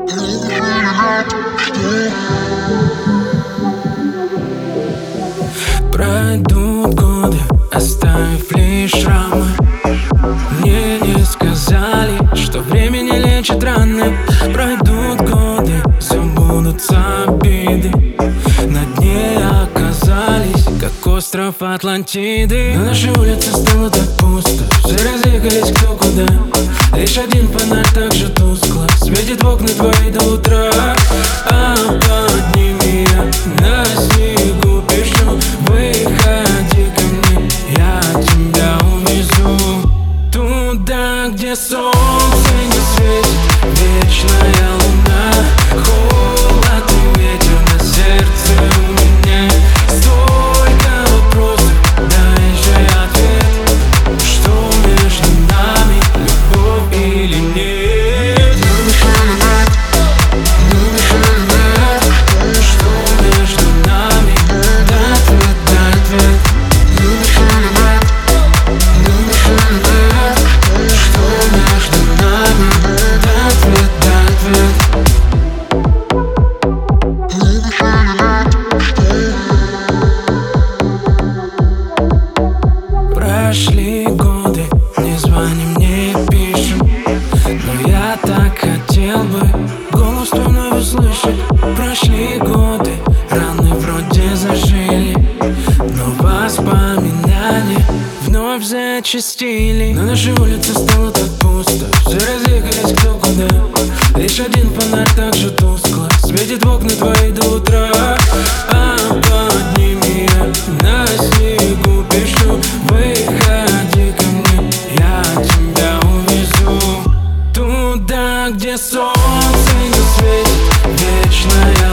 Пройдут годы, оставив лишь шрамы. Мне не сказали, что время не лечит раны. Пройдут годы, забудутся обиды. На дне оказались, как остров Атлантиды. На нашей улице стало так пусто, все разъехались кто куда. Лишь один фонарь так же тускло светит в окна твои до утра. А под ними я на снегу пишу: выходи ко мне, я тебя увезу туда, где солнце не светит, вечная луна, холод и ветер на сердце у меня. Столько вопросов, дай же ответ, что между нами, любовь или нет? Что между нами, дай ответ, дай ответ. Что между нами, дай ответ, дай ответ. Прошли годы, не звоним, не пишем, но я так хотел бы голос твой вновь услышать. Прошли годы, раны вроде зажили, но воспоминания вновь зачастили. На нашей улице стало так пусто, все разъехались кто куда. Лишь один фонарь так же тускло светит в окна твои до утра. А под ними я на снегу пишу: выходи ко мне, я тебя увезу туда, где солнце не светит, вечная